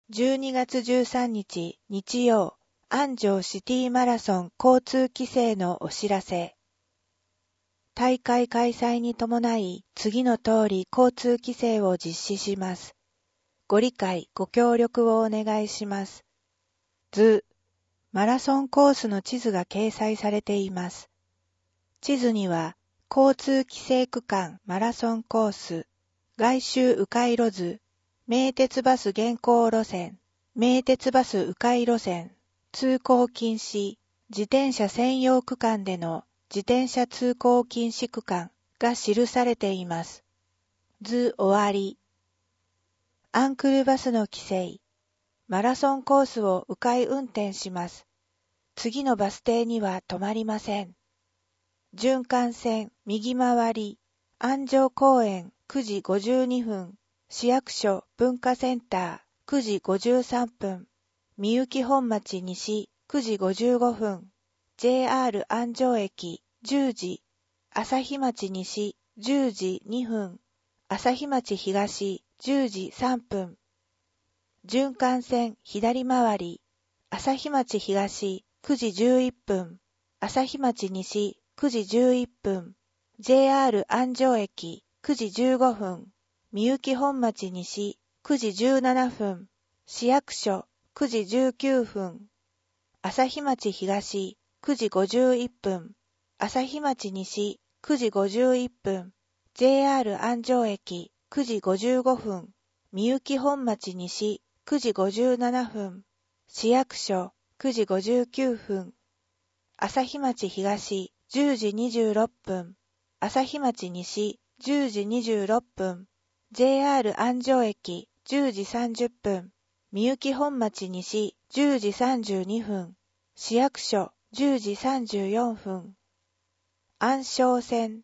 12月13日日曜、安城シティマラソン交通規制のお知らせ。大会開催に伴い、次の通り交通規制を実施します。ご理解、ご協力をお願いします。図、マラソンコースの地図が掲載されています。地図には、交通規制区間マラソンコース、外周迂回路図、名鉄バス現行路線、名鉄バス迂回路線、通行禁止、自転車専用区間での自転車通行禁止区間が記されています。図終わり。アンクルバスの規制。マラソンコースを迂回運転します。次のバス停には止まりません。循環線右回り。安城公園9時52分。市役所文化センター9時53分。みゆき本町西9時55分。JR 安城駅10時。朝日町西10時2分。朝日町東10時3分。循環線左回り。朝日町東9時11分。朝日町西9時11分。JR 安城駅9時15分。みゆき本町西9時17分。市役所9時19分。朝日町東9時51分。朝日町西9時51分。JR 安城駅9時55分。みゆき本町西9時57分。市役所9時59分。朝日町東10時26分。朝日町西10時26分。JR 安城駅10時30分。みゆき本町西10時32分。市役所10時34分。安昌線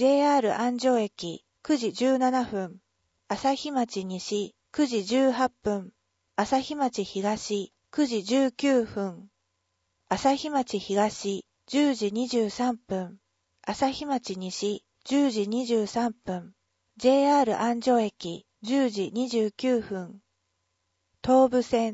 JR 安城駅9時17分。朝日町西9時18分。朝日町東9時19分。朝日町東10時23分。朝日町西10時23分。JR 安城駅10時29分。東武線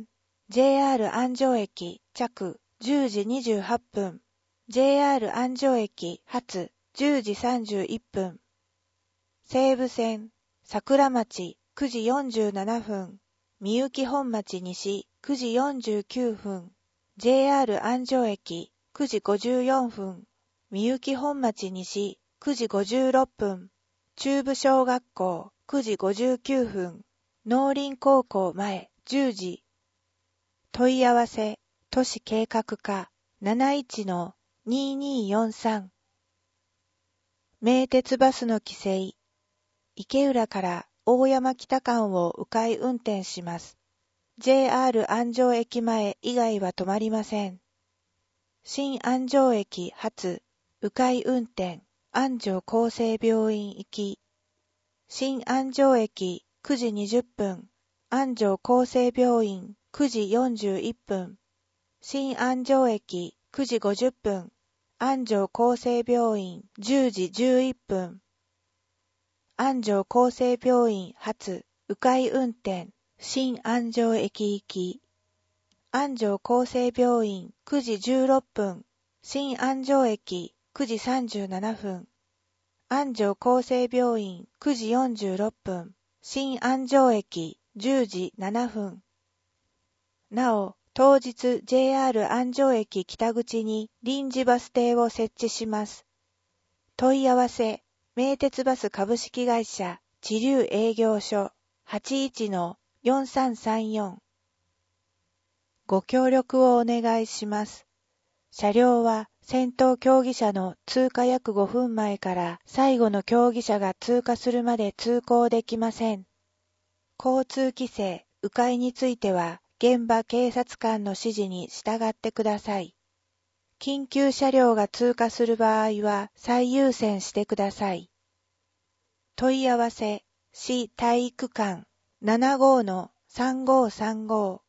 JR 安城駅着10時28分。JR 安城駅発10時31分。西武線桜町9時47分。みゆき本町西9時49分。JR 安城駅9時54分。みゆき本町西9時56分。中部小学校9時59分。農林高校前10時。問い合わせ都市計画課 71-2243。名鉄バスの規制。池浦から大山北間を迂回運転します。JR 安城駅前以外は止まりません。新安城駅発迂回運転安城厚生病院行き。新安城駅9時20分。安城厚生病院9時41分。新安城駅9時50分。安城厚生病院10時11分。安城厚生病院発迂回運転新安城駅行き。安城厚生病院9時16分。新安城駅9時37分。安城厚生病院9時46分。新安城駅10時7分。なお、当日 JR 安城駅北口に臨時バス停を設置します。問い合わせ、名鉄バス株式会社知立営業所 81-4334。ご協力をお願いします。車両は先頭競技者の通過約5分前から最後の競技者が通過するまで通行できません。交通規制、迂回については現場警察官の指示に従ってください。緊急車両が通過する場合は最優先してください。問い合わせ、市体育館 75-3535